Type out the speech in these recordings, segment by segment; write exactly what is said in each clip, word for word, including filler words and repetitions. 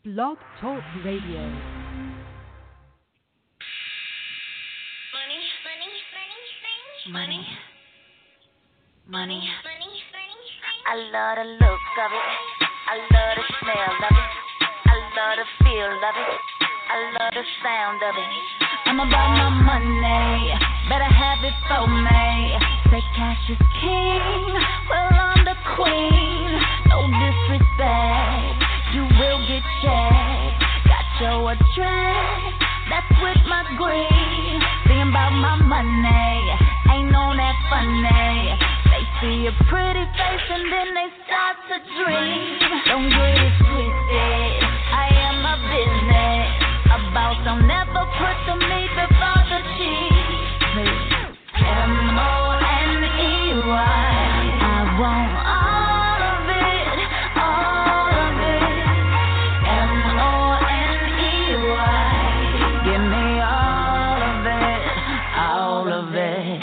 Blog Talk Radio. Money, money, money, money, money. I love the look of it. I love the smell of it. I love the feel of it. I love the sound of it. I'm about my money. Better have it for me. Say cash is king. Well, I'm the queen. No disrespect. You will get checked. Got your address. That's with my green. Thinking about my money. Ain't on that funny. They see a pretty face and then they start to dream. Don't get it twisted. I am a business. A boss, I'll never put the meat before the cheese. M O N E Y. I want all of it, all of it. M O N E Y. Give me all of it, all of it.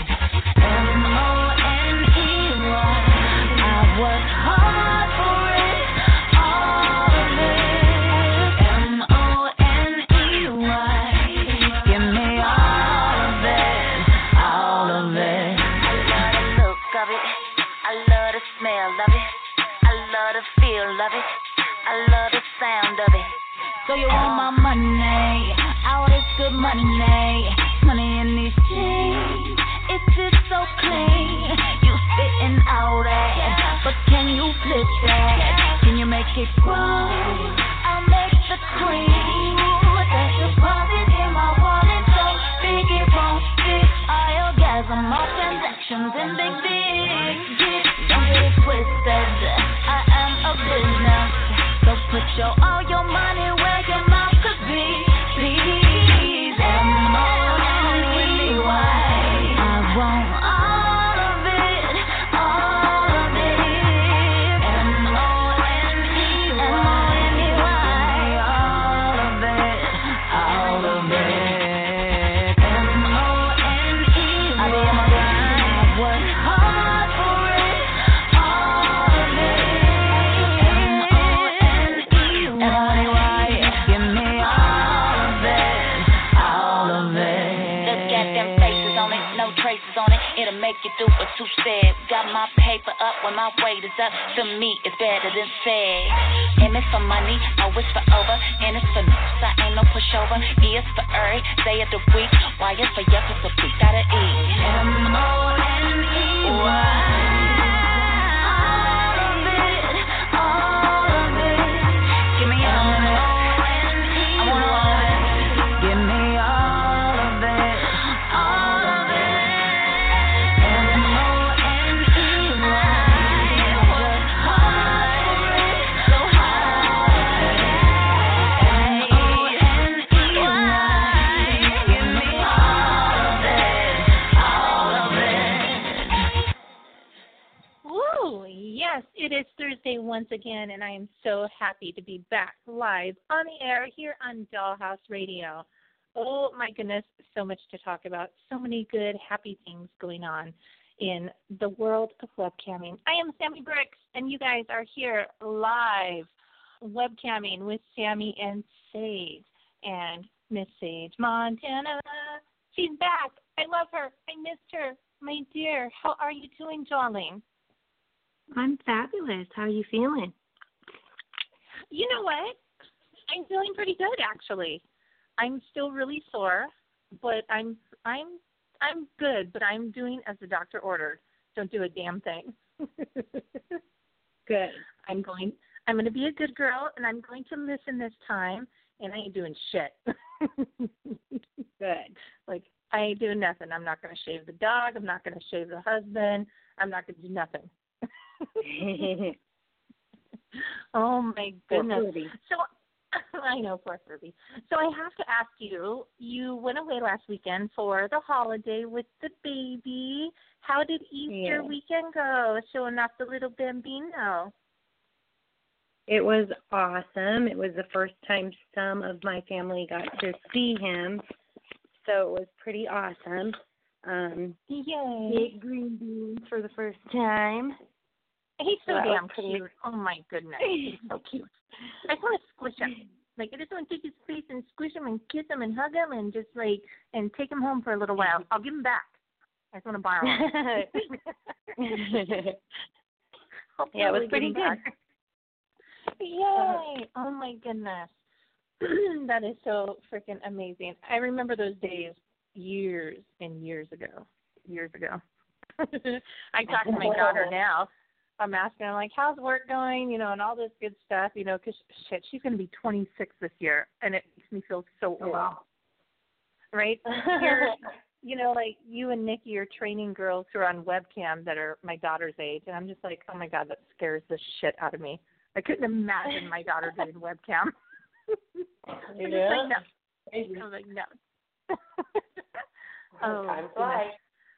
M O N E Y. I work hard for it, all of it. M O N E Y. Give me all of it, all of it. I love the look of it. I love the smell of it. I love the feel of it. I love the sound of it. So you want my money? All this good money. Money in these jeans. It fits so clean. You spitting out that, but can you flip that? Can you make it grow? I'll make the cream. That's deposit in my wallet, so big it won't fit. I orgasm all transactions in big big gifts. Don't get it twisted. I am a business, so put your all your money where your mouth could be. Please, M O N E Y. I want all of it, all of it. M O N E Y. All of it, all of it. M O N E Y. I work hard for it, all of it. M O N E Y. Give me all of it, all of it. Look at them faces on it, no traces on it. It'll make you do a two-step. Got my paper up when my weight is up. To me, it's better than sex. M is for money, O is for over, N is for nuts. I ain't no pushover. E is for every day of the week. Y is for yes, it's a we gotta eat. M O N E Y. All of it, all of it. Give me all of it. I want all of it. Give me all of it, all of it. M O N E Y. Work hard for it, so hard. M O N E Y. Give me all of it, all of it. Woo! Yes, it is Thursday once again, and I am so happy to be back live on the air here on Dollhouse Radio. Oh, my goodness, so much to talk about. So many good, happy things going on in the world of webcamming. I am Sammy Bricks, and you guys are here live webcamming with Sammy and Sage. And Miss Sage Montana, she's back. I love her. I missed her. My dear, how are you doing, darling? I'm fabulous. How are you feeling? You know what? I'm feeling pretty good, actually. I'm still really sore, but I'm I'm I'm good. But I'm doing as the doctor ordered. Don't do a damn thing. Good. I'm going. I'm going to be a good girl, and I'm going to listen this time. And I ain't doing shit. Good. Like I ain't doing nothing. I'm not going to shave the dog. I'm not going to shave the husband. I'm not going to do nothing. Oh my goodness. So I know, poor Furby. So I have to ask you, you went away last weekend for the holiday with the baby. How did Easter Yeah. weekend go? Showing off the little bambino. It was awesome. It was the first time some of my family got to see him, so it was pretty awesome. Um, Yay. big green beans for the first time. He's so That damn was pretty- cute. Oh, my goodness. He's so cute. I just want to squish him. Like, I just want to take his face and squish him and kiss him and hug him and just, like, and take him home for a little while. I'll give him back. I just want to borrow him. Yeah, it was pretty good. Yay! Oh, my goodness. That is so freaking amazing. I remember those days years and years ago. Years ago. I talk to my daughter now. I'm asking her, like, how's work going, you know, and all this good stuff, you know, because, shit, she's going to be twenty-six this year, and it makes me feel so old. Wow. Right? Here, you know, like, you and Nikki are training girls who are on webcam that are my daughter's age, and I'm just like, oh, my God, that scares the shit out of me. I couldn't imagine my daughter doing webcam. I'm yeah. just like, no. I'm like, no. Oh, time flies.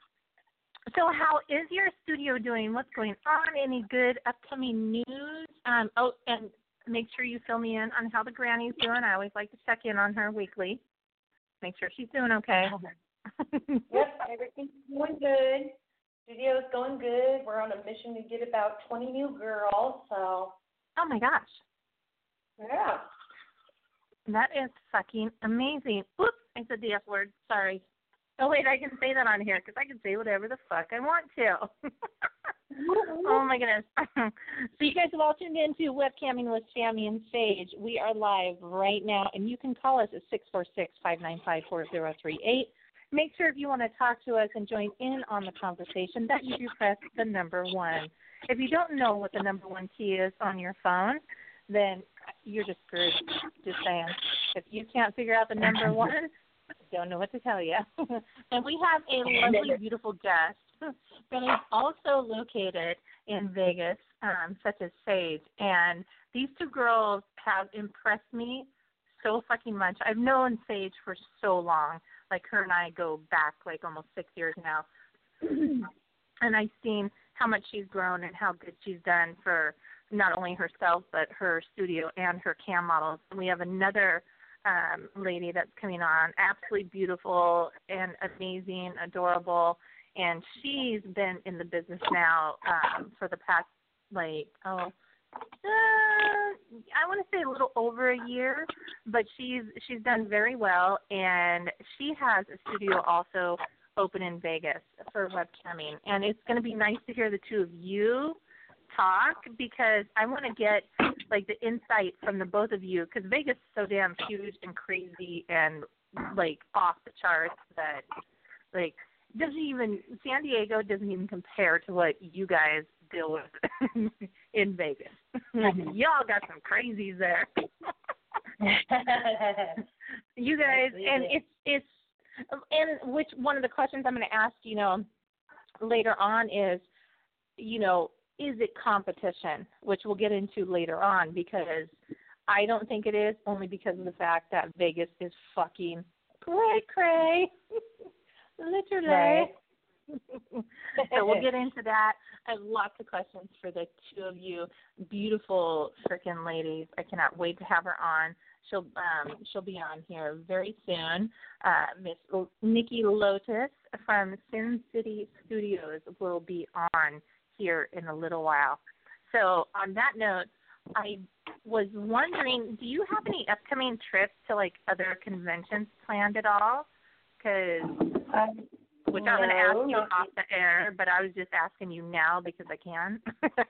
So how is your studio doing? What's going on? Any good upcoming news? Um, oh, and make sure you fill me in on how the granny's doing. I always like to check in on her weekly. Make sure she's doing okay. Yep, everything's going good. Studio's going good. We're on a mission to get about twenty new girls, so. Oh, my gosh. Yeah. That is fucking amazing. Oops, I said the F word. Sorry. Oh, wait, I can say that on here because I can say whatever the fuck I want to. Oh, my goodness. So you guys have all tuned in to Webcamming with Sammy and Sage. We are live right now, and you can call us at six four six, five nine five, four zero three eight. Make sure if you want to talk to us and join in on the conversation that you do press the number one. If you don't know what the number one key is on your phone, then you're just screwed. Just saying. If you can't figure out the number one, don't know what to tell you. And we have a lovely, beautiful guest that is also located in Vegas, um, such as Sage. And these two girls have impressed me so fucking much. I've known Sage for so long. Like, her and I go back, like, almost six years now. And I've seen how much she's grown and how good she's done for not only herself, but her studio and her cam models. And we have another um, lady that's coming on, absolutely beautiful and amazing, adorable. And she's been in the business now um, for the past, like, oh, uh, I want to say a little over a year, but she's she's done very well, and she has a studio also open in Vegas for webcamming, and it's going to be nice to hear the two of you talk because I want to get like the insight from the both of you because Vegas is so damn huge and crazy and like off the charts that like doesn't even San Diego doesn't even compare to what you guys deal with in Vegas. Y'all got some crazies there. You guys, and it's it's and which one of the questions I'm going to ask, you know, later on is, you know, is it competition, which we'll get into later on because I don't think it is, only because of the fact that Vegas is fucking cray cray, literally. Right. So we'll get into that. I have lots of questions for the two of you, beautiful freaking ladies. I cannot wait to have her on. She'll um, she'll be on here very soon. Uh, Miss L- Nikki Lotus from Sin City Studios will be on here in a little while. So on that note, I was wondering, do you have any upcoming trips to like other conventions planned at all? Because um, which I'm going to ask you off the air, but I was just asking you now because I can.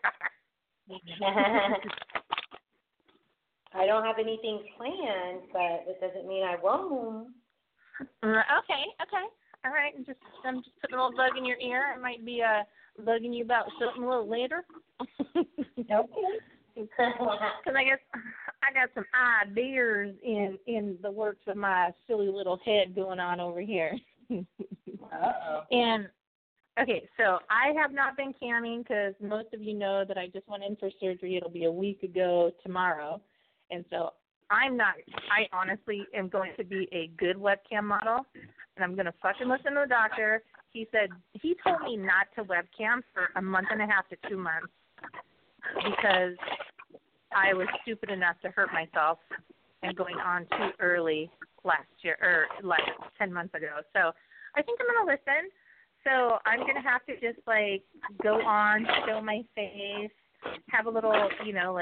I don't have anything planned, but it doesn't mean I won't. Okay, okay. All right. I'm just, I'm just putting a little bug in your ear. I might be uh, bugging you about something a little later. Okay. Because I guess I got some ideas in, in the works of my silly little head going on over here. Uh-oh. And, okay, so I have not been camming because most of you know that I just went in for surgery. It'll be a week ago tomorrow. And so I'm not, I honestly am going to be a good webcam model, and I'm going to fucking listen to the doctor. He said, he told me not to webcam for a month and a half to two months because I was stupid enough to hurt myself and going on too early last year, or like ten months ago. So I think I'm going to listen. So I'm going to have to just, like, go on, show my face, have a little, you know, like,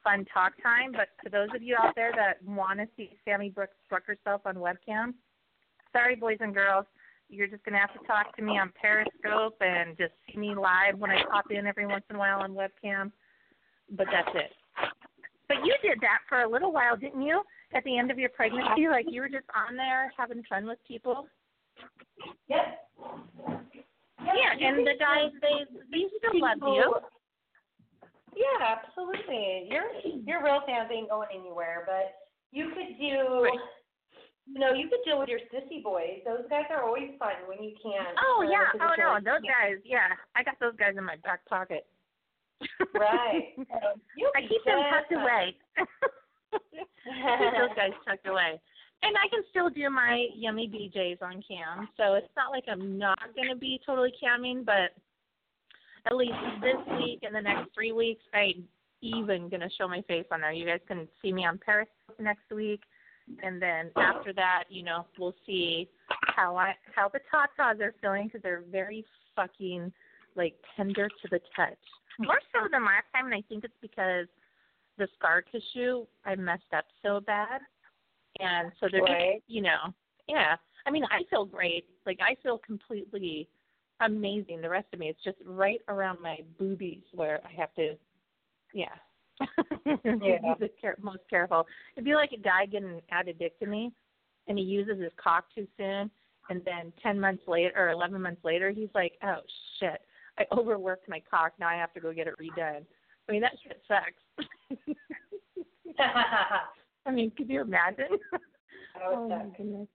fun talk time. But to those of you out there that want to see Sammy Brooks Brooke herself on webcam, sorry, boys and girls. You're just going to have to talk to me on Periscope and just see me live when I pop in every once in a while on webcam. But that's it. But you did that for a little while, didn't you? At the end of your pregnancy, like you were just on there having fun with people. Yep. Yeah, and the guys, they they still love you. Yeah, absolutely. Your your real fans ain't going anywhere, but you could do, Right. you know, you could deal with your sissy boys. Those guys are always fun when you can. Oh uh, yeah, oh no, like, those guys, yeah, I got those guys in my back pocket. Right. You I keep them tucked away. Keep those guys tucked away. And I can still do my yummy B Js on cam, so it's not like I'm not going to be totally camming, but at least this week and the next three weeks, I'm even going to show my face on there. You guys can see me on Periscope next week, and then after that, you know, we'll see how I how the tatas are feeling because they're very fucking, like, tender to the touch. More so than last time, and I think it's because the scar tissue, I messed up so bad. And so they're right. just, you know, yeah. I mean, I feel great. Like, I feel completely amazing. The rest of me, it's just right around my boobies where I have to, yeah. Yeah. Be care- most careful. It'd be like a guy getting an addictomy, and he uses his cock too soon, and then ten months later or eleven months later, he's like, oh, shit, I overworked my cock. Now I have to go get it redone. I mean, that shit sucks. I mean, could you imagine? Oh, my goodness.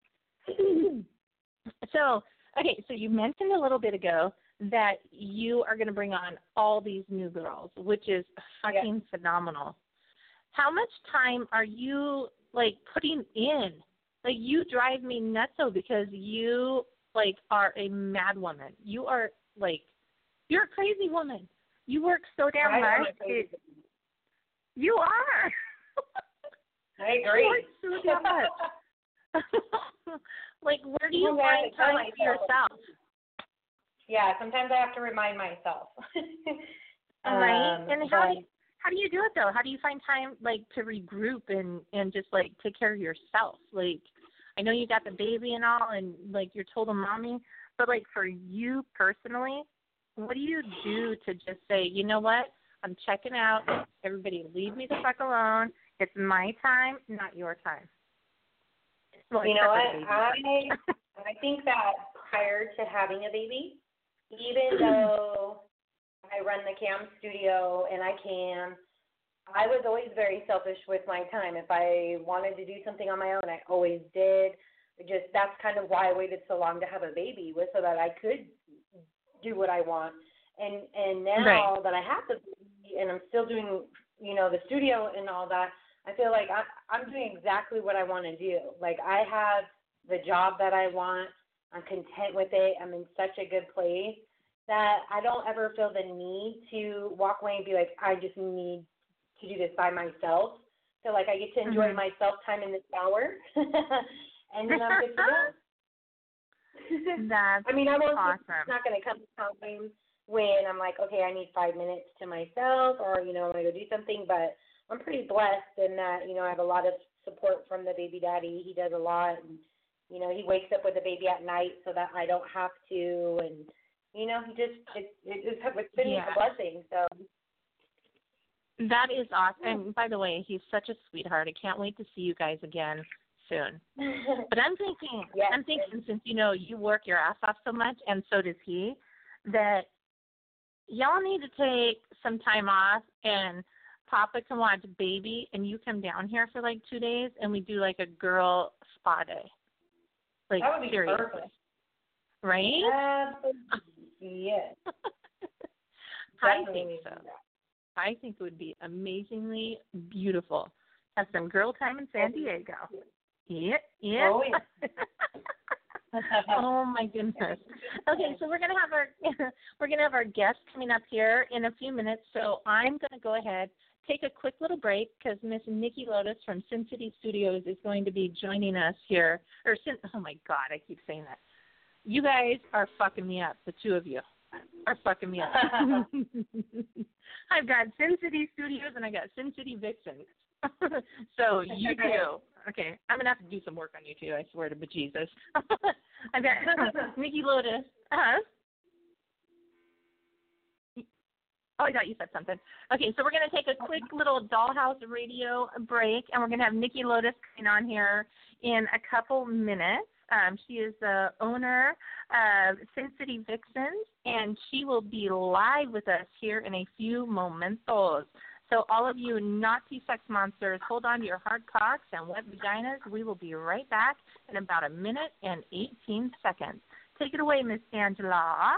So, okay, so you mentioned a little bit ago that you are going to bring on all these new girls, which is fucking yeah. phenomenal. How much time are you, like, putting in? Like, you drive me nutso because you, like, are a mad woman. You are, like, you're a crazy woman. You work so damn much. It, you are. I agree. You work so damn much. Like, where do you find time for yourself? Yeah, sometimes I have to remind myself. Right? Um, and how do you, how do you do it though? How do you find time, like, to regroup and and just, like, take care of yourself? Like, I know you got the baby and all, and, like, you're total mommy, but, like, for you personally, what do you do to just say, you know what? I'm checking out. Everybody, leave me the fuck alone. It's my time, not your time. Well, you know what? I I think that prior to having a baby, even though I run the cam studio and I can, I was always very selfish with my time. If I wanted to do something on my own, I always did. It just that's kind of why I waited so long to have a baby, was so that I could do what I want. And and now right. that I have the baby and I'm still doing, you know, the studio and all that, I feel like I, I'm doing exactly what I want to do. Like, I have the job that I want. I'm content with it. I'm in such a good place that I don't ever feel the need to walk away and be like, I just need to do this by myself. So, like, I get to enjoy mm-hmm. myself time in the shower, and then I'm good to go. That's I mean, I'm also awesome. It's not going to come time when I'm like, okay, I need five minutes to myself, or, you know, I'm going to go do something, but I'm pretty blessed in that, you know, I have a lot of support from the baby daddy. He does a lot. And, you know, he wakes up with the baby at night so that I don't have to. And, you know, he just, it, it, it's been yeah. a blessing. So that is awesome. And by the way, he's such a sweetheart. I can't wait to see you guys again soon. But I'm thinking, yes. I'm thinking since, you know, you work your ass off so much, and so does he, that y'all need to take some time off and Papa can watch baby, and you come down here for like two days, and we do like a girl spa day. Like, that would be seriously. Perfect. Right? Absolutely. Yes. I think so. I think it would be amazingly beautiful. Have some girl time in San Diego. Yeah, yeah. Oh, yeah. Oh my goodness. Okay, so we're gonna have our we're gonna have our guest coming up here in a few minutes. So I'm gonna go ahead, take a quick little break because Miss Nikki Lotus from Sin City Studios is going to be joining us here. Or Sin, oh my God, I keep saying that. You guys are fucking me up, the two of you. are fucking me up. I've got Sin City Studios and I got Sin City Vixens. So you too. Okay, I'm gonna have to do some work on you too. I swear to bejesus. I've got Nikki Lotus. Uh-huh. Oh, I thought you said something. Okay, so we're going to take a quick little Dollhouse Radio break, and we're going to have Nikki Lotus coming on here in a couple minutes. Um, she is the owner of Sin City Vixens, and she will be live with us here in a few momentos. So all of you Nazi sex monsters, hold on to your hard cocks and wet vaginas. We will be right back in about a minute and eighteen seconds. Take it away, Miss Angela.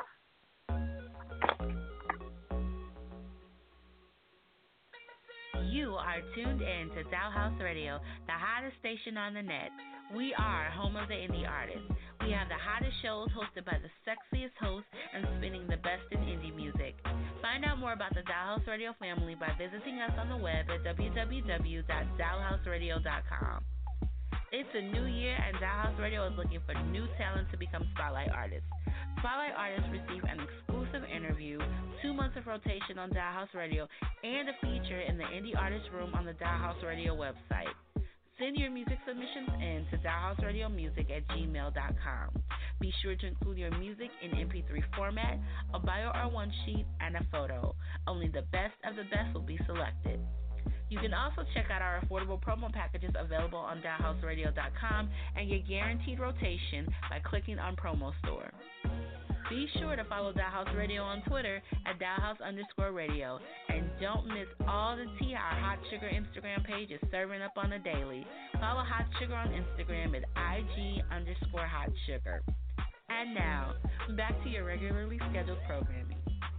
You are tuned in to Dollhouse Radio, the hottest station on the net. We are home of the indie artists. We have the hottest shows hosted by the sexiest hosts and spinning the best in indie music. Find out more about the Dollhouse Radio family by visiting us on the web at w w w dot dollhouse radio dot com. It's a new year, and Dollhouse Radio is looking for new talent to become Spotlight artists. Spotlight artists receive an exclusive interview, two months of rotation on Dollhouse Radio, and a feature in the Indie Artist Room on the Dollhouse Radio website. Send your music submissions in to dollhouseradiomusic at gmail dot com. Be sure to include your music in M P three format, a bio R one sheet, and a photo. Only the best of the best will be selected. You can also check out our affordable promo packages available on dollhouse radio dot com and get guaranteed rotation by clicking on Promo Store. Be sure to follow Dollhouse Radio on Twitter at Dollhouse underscore radio. And don't miss all the tea our Hot Sugar Instagram page is serving up on a daily. Follow Hot Sugar on Instagram at I G underscore Hot Sugar. And now, back to your regularly scheduled programming.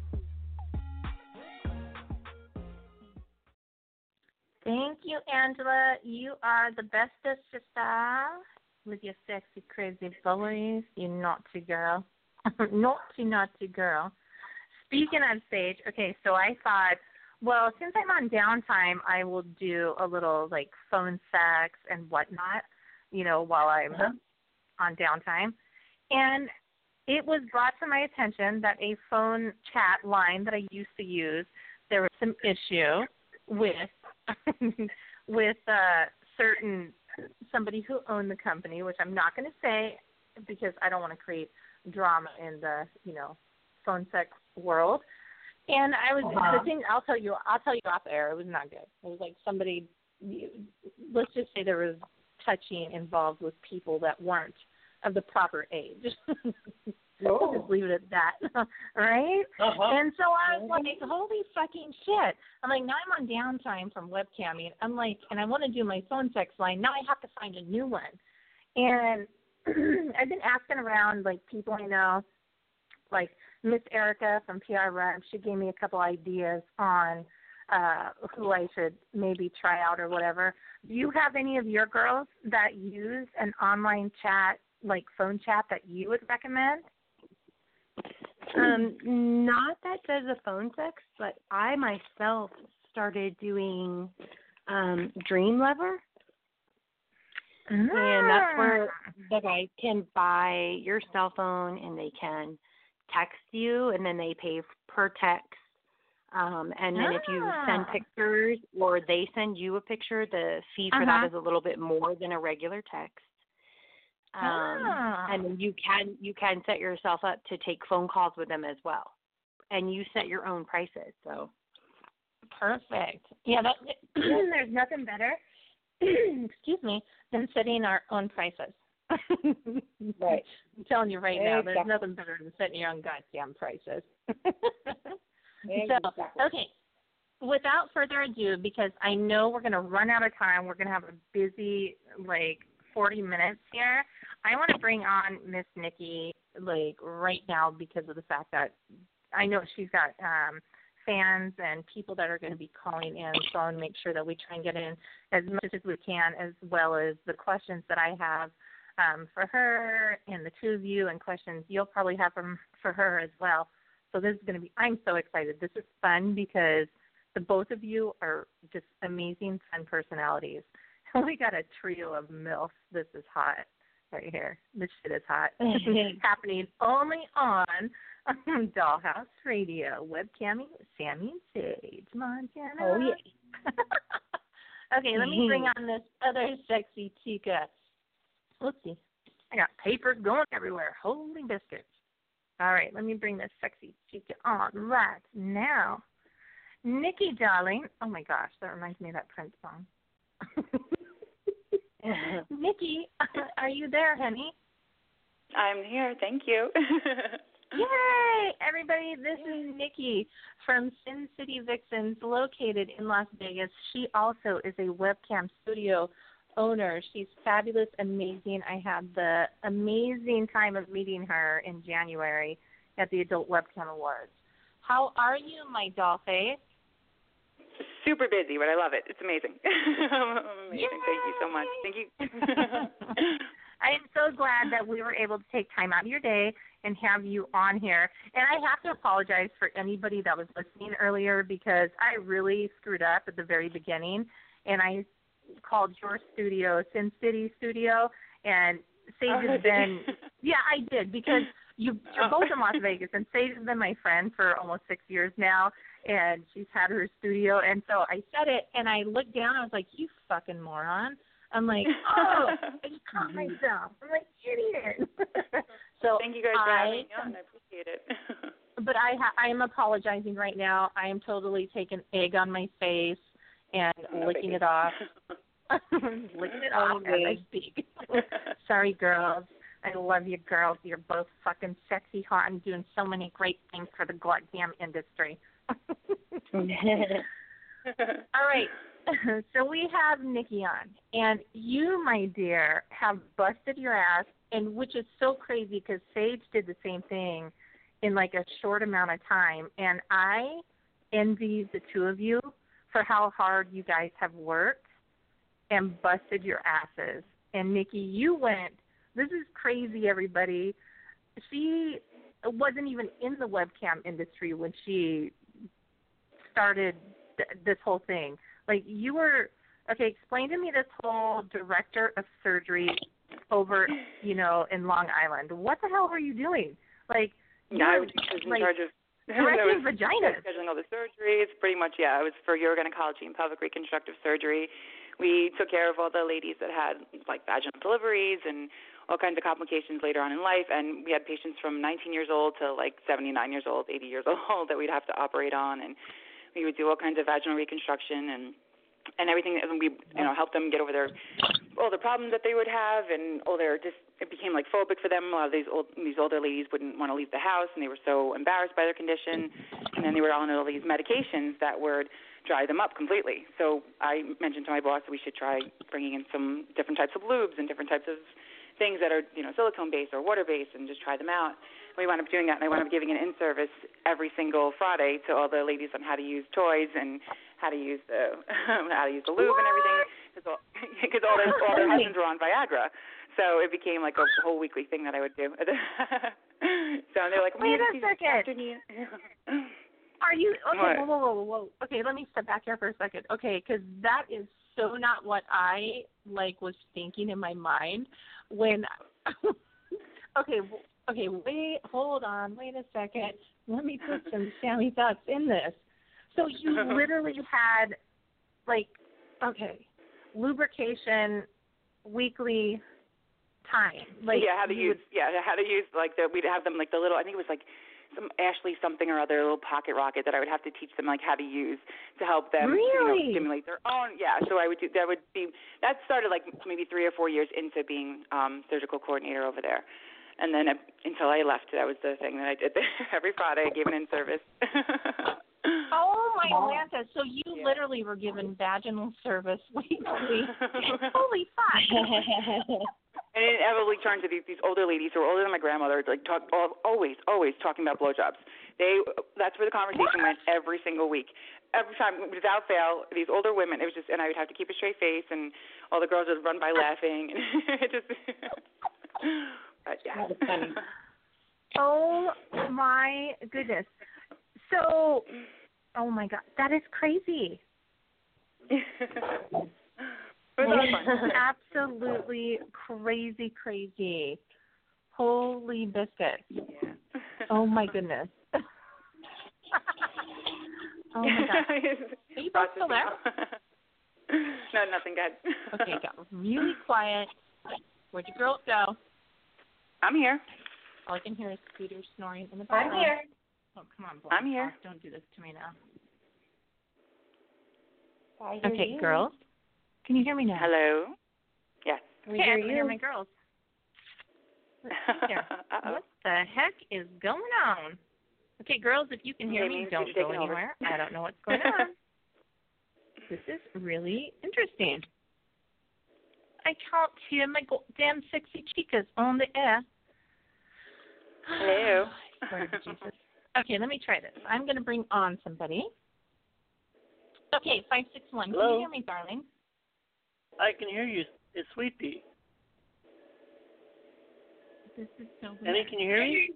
Thank you, Angela. You are the bestest sister with your sexy, crazy voice. You naughty girl. naughty, naughty girl. Speaking of stage, okay, so I thought, well, since I'm on downtime, I will do a little, like, phone sex and whatnot, you know, while I'm uh-huh. on downtime. And it was brought to my attention that a phone chat line that I used to use, there was some issue with with uh, certain somebody who owned the company, which I'm not going to say because I don't want to create drama in the, you know, phone sex world. And I was uh-huh. the thing. I'll tell you. I'll tell you off air. It was not good. It was like somebody. Let's just say there was touching involved with people that weren't of the proper age. Oh. We'll just leave it at that, right? Uh-huh. And so I was like, holy fucking shit. I'm like, now I'm on downtime from webcamming. I'm like, and I want to do my phone sex line. Now I have to find a new one. And I've been asking around, like, people I know, like Miss Erica from P R Rep. She gave me a couple ideas on uh, who I should maybe try out or whatever. Do you have any of your girls that use an online chat, like phone chat, that you would recommend? Um, not that does a phone sex, but I myself started doing um, Dreamlover. Ah. And that's where the guys can buy your cell phone and they can text you, and then they pay per text. Um, and then ah. if you send pictures or they send you a picture, the fee for uh-huh. that is a little bit more than a regular text. Um, ah. And then you can you can set yourself up to take phone calls with them as well, and you set your own prices. So perfect. Yeah, that, there's nothing better. excuse me, than setting our own prices. Right. I'm telling you right now, exactly. there's nothing better than setting your own goddamn prices. Exactly. So, okay, without further ado, because I know we're going to run out of time, we're going to have a busy, like, forty minutes here, I want to bring on Miss Nikki, like, right now because of the fact that I know she's got um, fans and people that are going to be calling in, so I want to make sure that we try and get in as much as we can, as well as the questions that I have um, for her and the two of you, and questions you'll probably have from for her as well. So this is going to be, I'm so excited. This is fun because the both of you are just amazing, fun personalities. We got a trio of MILFs. This is hot. right here. This shit is hot. It's happening only on Dollhouse Radio. Webcamming with Sammy and Sage, Montana. Oh, yeah. Okay, let me bring on this other sexy chica. Let's see. I got papers going everywhere. Holy biscuits. All right, let me bring this sexy chica on right now. Nikki, darling. Oh, my gosh, that reminds me of that Prince song. Nikki, are you there, honey? I'm here. Thank you. Yay! Everybody, this is Nikki from Sin City Vixens, located in Las Vegas. She also is a webcam studio owner. She's fabulous, amazing. I had the amazing time of meeting her in January at the Adult Webcam Awards. How are you, my doll face? Super busy, but I love it. It's amazing. Amazing. Yay! Thank you so much. Thank you. I am so glad that we were able to take time out of your day and have you on here. And I have to apologize for anybody that was listening earlier because I really screwed up at the very beginning, and I called your studio Sin City Studio, and Sage oh, has been – yeah, I did because you, you're both in Las Vegas, and Sage has been my friend for almost six years now, and she's had her studio. And so I said it, and I looked down, and I was like, you fucking moron. I'm like, oh, I just caught myself. I'm like, idiot. So thank you guys for having me on. I appreciate it. But I ha- I am apologizing right now. I am totally taking egg on my face and no licking baby. it off. licking it off as I speak. Sorry, girls. I love you, girls. You're both fucking sexy, hot, and doing so many great things for the goddamn industry. All right. So we have Nikki on, and you, my dear, have busted your ass, and which is so crazy because Sage did the same thing in like a short amount of time, and I envy the two of you for how hard you guys have worked and busted your asses. And Nikki, you went, this is crazy, everybody. She wasn't even in the webcam industry when she started th- this whole thing. Like, you were, okay, explain to me this whole director of surgery over, you know, in Long Island. What the hell were you doing? Like, yeah, I was in like, charge of directing vaginas. Scheduling all the surgeries, pretty much, yeah. It was for urogynecology and pelvic reconstructive surgery. We took care of all the ladies that had, like, vaginal deliveries and all kinds of complications later on in life. And we had patients from nineteen years old to, like, seventy-nine years old, eighty years old that we'd have to operate on. And we would do all kinds of vaginal reconstruction and and everything. And we, you know, helped them get over their all the problems that they would have, and all their just it became like phobic for them. A lot of these old these older ladies wouldn't want to leave the house, and they were so embarrassed by their condition. And then they were on all these medications that would dry them up completely. So I mentioned to my boss that we should try bringing in some different types of lubes and different types of things that are, you know, silicone based or water based, and just try them out. We wound up doing that, and I wound up giving an in-service every single Friday to all the ladies on how to use toys and how to use the how to use the lube what? and everything, because all, cause all, their, all their husbands were on Viagra. So it became like a whole weekly thing that I would do. So they're like, wait a second. Are you, okay, what? whoa, whoa, whoa, whoa. Okay, let me step back here for a second. Okay, because that is so not what I, like, was thinking in my mind when, okay, Okay, wait, hold on, wait a second. Let me put some Sammy thoughts in this. So you literally had, like, okay, lubrication weekly time. Like, yeah, how to use, yeah, how to use, like, the, we'd have them, like, the little, I think it was, like, some Ashley something or other little pocket rocket that I would have to teach them, like, how to use to help them, really? you know, stimulate their own, yeah, so I would do, that would be, that started, like, maybe three or four years into being um, surgical coordinator over there. And then uh, until I left, that was the thing that I did every Friday. I gave an in-service. Oh, my Atlanta. So you yeah. literally were given vaginal service weekly. Holy fuck. And it inevitably turned to these, these older ladies who were older than my grandmother, like talk, always, always talking about blowjobs. They, that's where the conversation what? went every single week. Every time, without fail, these older women, it was just, and I would have to keep a straight face, and all the girls would run by laughing. And it just... But, yeah. Oh, my goodness. So, oh, my God, that is crazy. It was a lot of fun. Absolutely crazy, crazy. Holy biscuits. Yeah. Oh, my goodness. Oh, my God. Are you both still there? No, nothing good. Okay, it got really quiet. Where'd your girls go? I'm here. All I can hear is Scooter snoring in the I'm background. here. Oh, come on, Black I'm here. Hawk, don't do this to me now. I hear Okay, you. girls. Can you hear me now? Hello? Yes. We Okay, hear I can you. hear my girls. Let's see here. Uh-oh. What the heck is going on? Okay, girls, if you can hear Okay, me, means don't you're go taking over. anywhere. I don't know what's going on. This is really interesting. I can't hear my goddamn sexy chicas on the air. Hello. Lord Jesus. Okay, let me try this. I'm going to bring on somebody. Okay, five six one. Can Hello? you hear me, darling? I can hear you. It's Sweet Pea. This is so weird. Annie, can you hear me?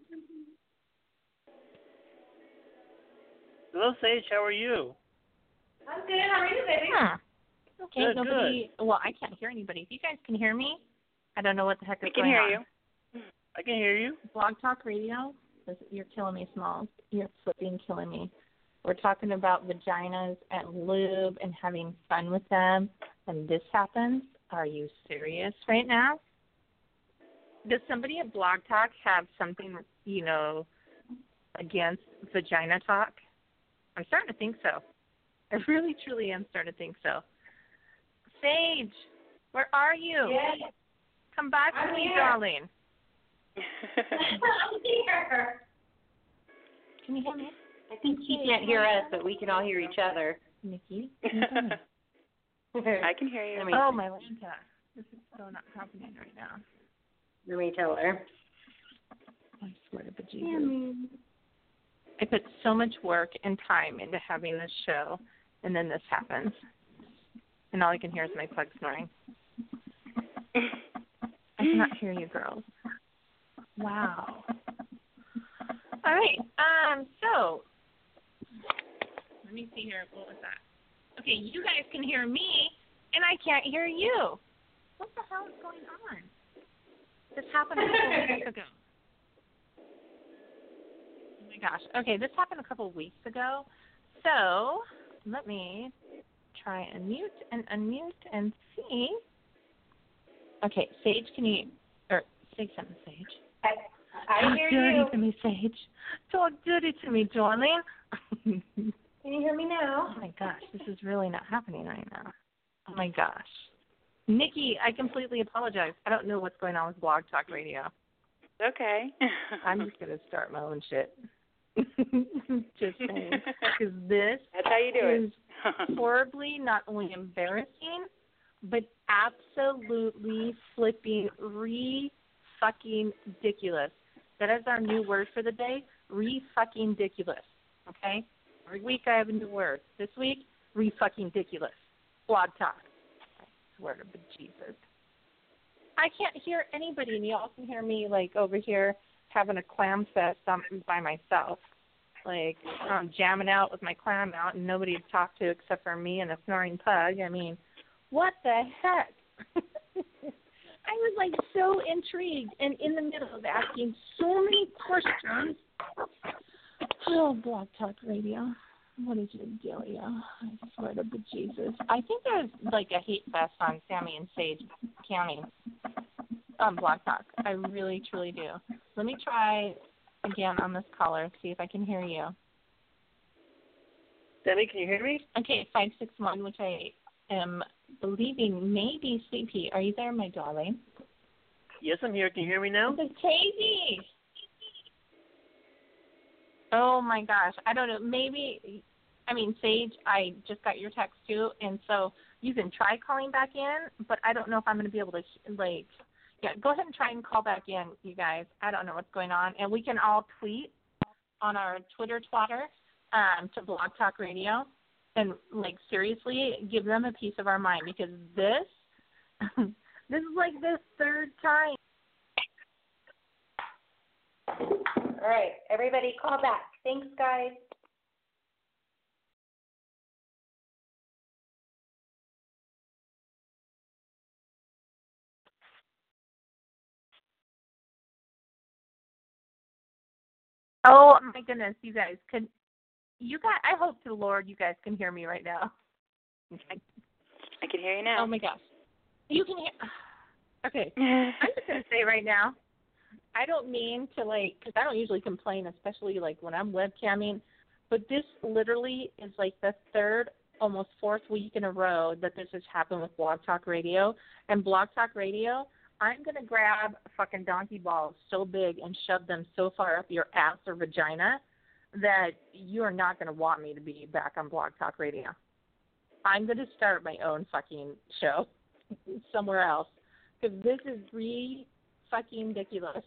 Hello, Sage. How are you? I'm good. How are you, baby? Huh. Okay, Good, nobody. Well, I can't hear anybody. If you guys can hear me, I don't know what the heck is We can going hear on. you. I can hear you. Blog Talk Radio, this- you're killing me, Smalls. You're flipping killing me. We're talking about vaginas and lube and having fun with them, and this happens. Are you serious right now? Does somebody at Blog Talk have something, you know, against vagina talk? I'm starting to think so. I really, truly am starting to think so. Sage, where are you? Yes. Come back I'm to me, here. darling. I'm here. Can you hear me? I think he can't hear us, but we can all hear each other. Nikki, can you hear me? I can hear you. Let me, Oh, my Lanta. This is so not happening right now. let me tell her. I swear to bejesus. I put so much work and time into having this show, and then this happens. And all I can hear is my plug snoring. I cannot hear you, girls. Wow. All right. Um. So, let me see here. What was that? Okay, you guys can hear me, and I can't hear you. What the hell is going on? This happened a couple weeks ago. Oh my gosh. Okay, this happened a couple weeks ago. So let me try and mute and unmute and see. Okay, Sage, can you or say something, Sage? I, I Talk hear dirty you. to me, Sage. Talk dirty to me, darling. Can you hear me now? Oh my gosh, this is really not happening right now. Oh my gosh. Nikki, I completely apologize. I don't know what's going on with Blog Talk Radio. Okay. I'm just going to start my own shit. Just saying. Because this That's how you do is it. horribly not only embarrassing, but absolutely flipping re-fucking ridiculous. That is our new word for the day, re-fucking ridiculous. Okay? Every week I have a new word. This week, re-fucking ridiculous. Blog Talk. I swear to Jesus. I can't hear anybody, and y'all can hear me, like, over here having a clam fest um, by myself. Like, I'm jamming out with my clam out, and nobody to talk to except for me and a snoring pug. I mean, what the heck? I was, like, so intrigued and in the middle of asking so many questions. Oh, Blog Talk Radio. What is your dealio? I swear to Jesus. I think there's like a hate fest on Sammy and Sage County on Blog Talk. I really, truly do. Let me try again on this caller, see if I can hear you. Sammy, can you hear me? Okay, five six one, which I am believing may be Sweet Pea. Are you there, my darling? Yes, I'm here. Can you hear me now? This is Casey. Oh, my gosh. I don't know. Maybe, I mean, Sage, I just got your text, too, and so you can try calling back in, but I don't know if I'm going to be able to, like, yeah, go ahead and try and call back in, you guys. I don't know what's going on. And we can all tweet on our Twitter twatter um, to Blog Talk Radio and, like, seriously give them a piece of our mind because this, this is like the third time. All right, everybody call back. Thanks, guys. Oh my goodness, you guys can you guys I hope to the Lord you guys can hear me right now. I can hear you now. Oh my gosh. You can hear Okay. I'm just going to say right now, I don't mean to like cuz I don't usually complain, especially like when I'm webcamming, but this literally is like the third almost fourth week in a row that this has happened with Blog Talk Radio. And Blog Talk Radio, I'm going to grab fucking donkey balls so big and shove them so far up your ass or vagina that you are not going to want me to be back on Blog Talk Radio. I'm going to start my own fucking show somewhere else because this is re fucking ridiculous.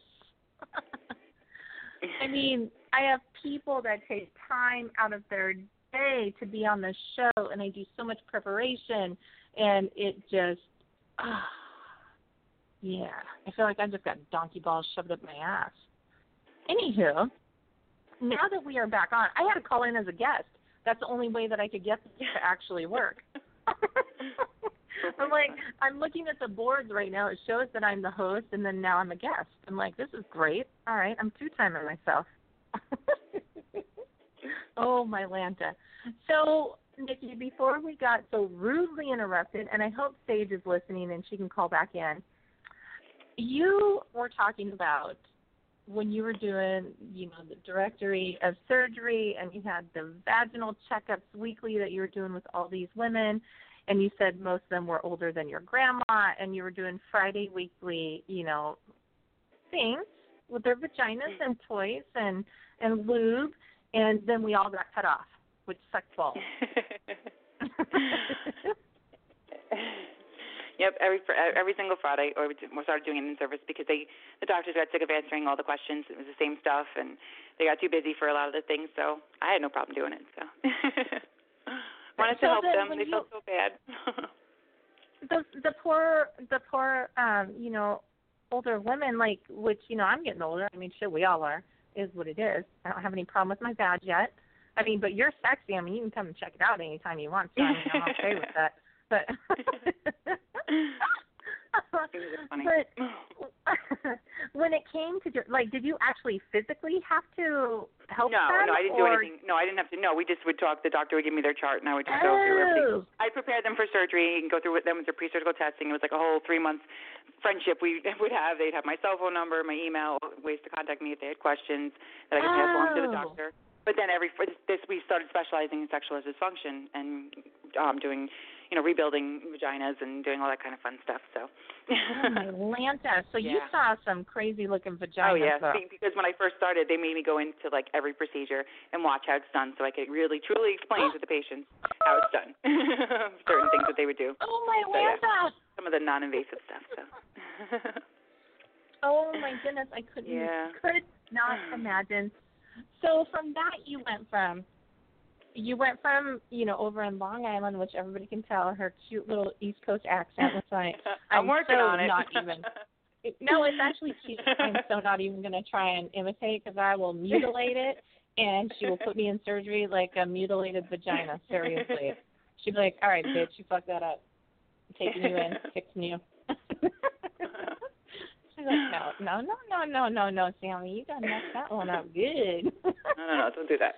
I mean, I have people that take time out of their day to be on the show, and I do so much preparation, and it just, uh, yeah, I feel like I just got donkey balls shoved up my ass. Anywho, now that we are back on, I had to call in as a guest. That's the only way that I could get this to actually work. I'm like, I'm looking at the boards right now. It shows that I'm the host, and then now I'm a guest. I'm like, this is great. All right, I'm two-timing myself. Oh, my Lanta. So, Nikki, before we got so rudely interrupted, and I hope Sage is listening and she can call back in, you were talking about when you were doing, you know, the directory of surgery and you had the vaginal checkups weekly that you were doing with all these women, and you said most of them were older than your grandma, and you were doing Friday weekly, you know, things with their vaginas and toys and, and lube, and then we all got cut off, which sucks balls. Yep, every every single Friday, or we started doing it in service because they the doctors got sick of answering all the questions. It was the same stuff, and they got too busy for a lot of the things. So I had no problem doing it. So wanted so to help them. They you, felt so bad. the the poor the poor um you know older women, like, which, you know, I'm getting older. I mean, shit, we all are. Is what it is. I don't have any problem with my badge yet. I mean, but you're sexy. I mean, you can come and check it out anytime you want. So I mean, I'm okay with that. But but when it came to, like, did you actually physically have to help no, them? No, I didn't do anything. No, I didn't have to. No, we just would talk. The doctor would give me their chart, and I would just go through everything. I'd prepare them for surgery and go through with them with their pre-surgical testing. It was like a whole three-month friendship we would have. They'd have my cell phone number, my email, ways to contact me if they had questions that I could pass along to the doctor. But then every for this, we started specializing in sexual dysfunction and um, doing, you know, rebuilding vaginas and doing all that kind of fun stuff. So. Oh, my Lanta. So yeah. you saw some crazy-looking vaginas. Oh, yeah. Though. Because when I first started, they made me go into, like, every procedure and watch how it's done so I could really, truly explain to the patients how it's done. Certain things that they would do. Oh, my so, Lanta. Yeah, some of the non-invasive stuff. So. Oh, my goodness. I couldn't, yeah. could not imagine. So from that, you went from, you went from, you know, over in Long Island, which everybody can tell, her cute little East Coast accent, which I, I'm, I'm working so on it. not even. It, no, it's actually cute. I'm so not even going to try and imitate because I will mutilate it, and she will put me in surgery like a mutilated vagina, seriously. She'd be like, all right, bitch, you fucked that up. I'm taking you in, fixing you. She's like, no, no, no, no, no, no, no, Sammy, you gotta mess that one up good. no, no, no, don't do that.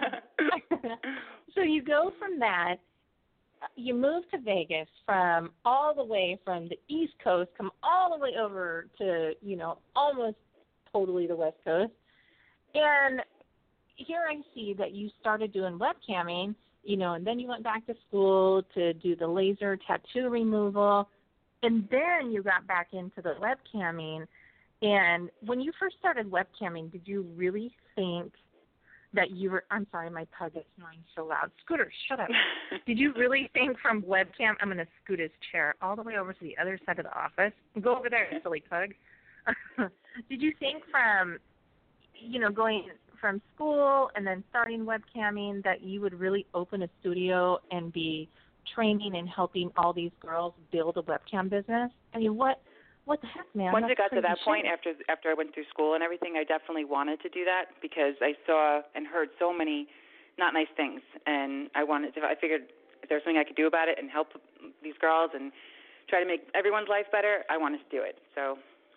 So you go from that, you move to Vegas from all the way from the East Coast, come all the way over to, you know, almost totally the West Coast. And here I see that you started doing webcamming, you know, and then you went back to school to do the laser tattoo removal. And then you got back into the webcamming. And when you first started webcamming, did you really think that you were – I'm sorry, my pug is snoring so loud. Scooter, shut up. Did you really think from webcam – I'm going to scoot his chair all the way over to the other side of the office. Go over there, silly pug. Did you think from, you know, going from school and then starting webcamming that you would really open a studio and be – training and helping all these girls build a webcam business? I mean, what what the heck, man? Once That's it got to that shit. point, after after I went through school and everything, I definitely wanted to do that because I saw and heard so many not nice things, and I wanted to. I figured if there was something I could do about it and help these girls and try to make everyone's life better, I wanted to do it. So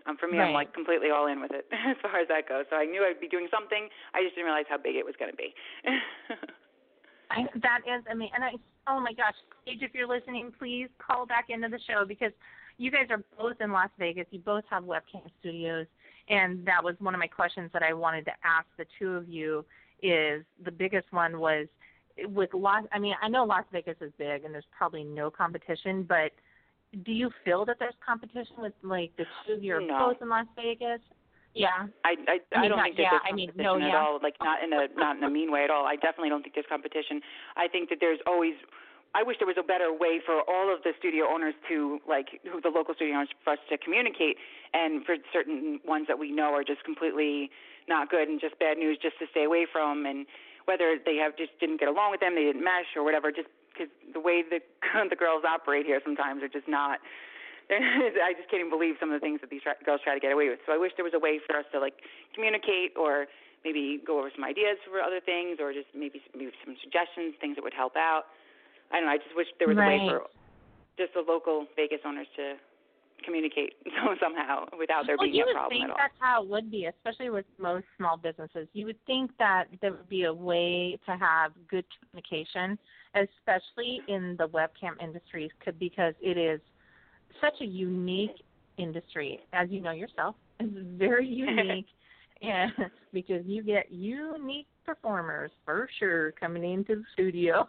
Um, for me, right. I'm like completely all in with it as far as that goes. So I knew I'd be doing something. I just didn't realize how big it was going to be. I, that is, I mean, and I, oh my gosh, Paige, if you're listening, please call back into the show because you guys are both in Las Vegas. You both have webcam studios, and that was one of my questions that I wanted to ask the two of you. Is the biggest one was with Las. I mean, I know Las Vegas is big, and there's probably no competition, but do you feel that there's competition with like the two of you are no. both in Las Vegas? Yeah. I I, I, mean, I don't not, think that yeah, there's I mean, competition no, at yeah. all. Like not in a not in a mean way at all. I definitely don't think there's competition. I think that there's always. I wish there was a better way for all of the studio owners to, like, who the local studio owners, for us to communicate, and for certain ones that we know are just completely not good and just bad news just to stay away from, and whether they have just didn't get along with them, they didn't mesh or whatever, just because the way the the girls operate here sometimes are just not. I just can't even believe some of the things that these try, girls try to get away with. So I wish there was a way for us to, like, communicate or maybe go over some ideas for other things or just maybe maybe some suggestions, things that would help out. I don't know. I just wish there was right. a way for just the local Vegas owners to communicate somehow without there well, being a problem at all. You would think that's how it would be, especially with most small businesses. You would think that there would be a way to have good communication, especially in the webcam industry, because it is such a unique industry, as you know yourself. It's very unique, and because you get unique performers for sure coming into the studio.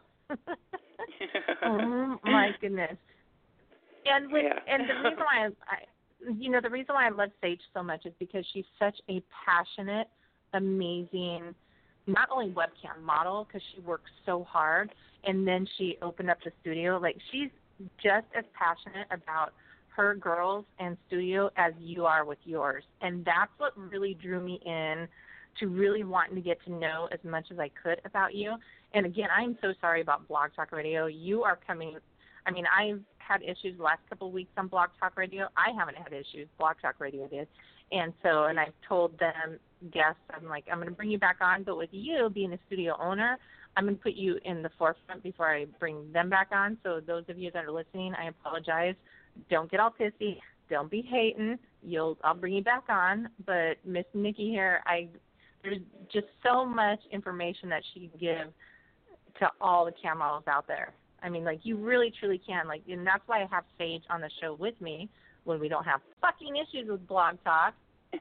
Oh my goodness! And with yeah. and the reason why I, I, you know, the reason why I love Sage so much is because she's such a passionate, amazing, not only webcam model because she works so hard, and then she opened up the studio. Like she's just as passionate about her girls and studio as you are with yours, and that's what really drew me in to really wanting to get to know as much as I could about you. And again, I'm so sorry about Blog Talk Radio. You are coming. I mean, I've had issues the last couple of weeks on Blog Talk Radio. I haven't had issues. Blog Talk Radio did. And so, and I've told them, guests, I'm like, I'm going to bring you back on, but with you being a studio owner, I'm going to put you in the forefront before I bring them back on. So those of you that are listening, I apologize. Don't get all pissy. Don't be hating. You'll, I'll bring you back on. But Miss Nikki here, I, there's just so much information that she can give to all the cam models out there. I mean, like, you really, truly can. Like, and that's why I have Sage on the show with me when we don't have fucking issues with Blog Talk.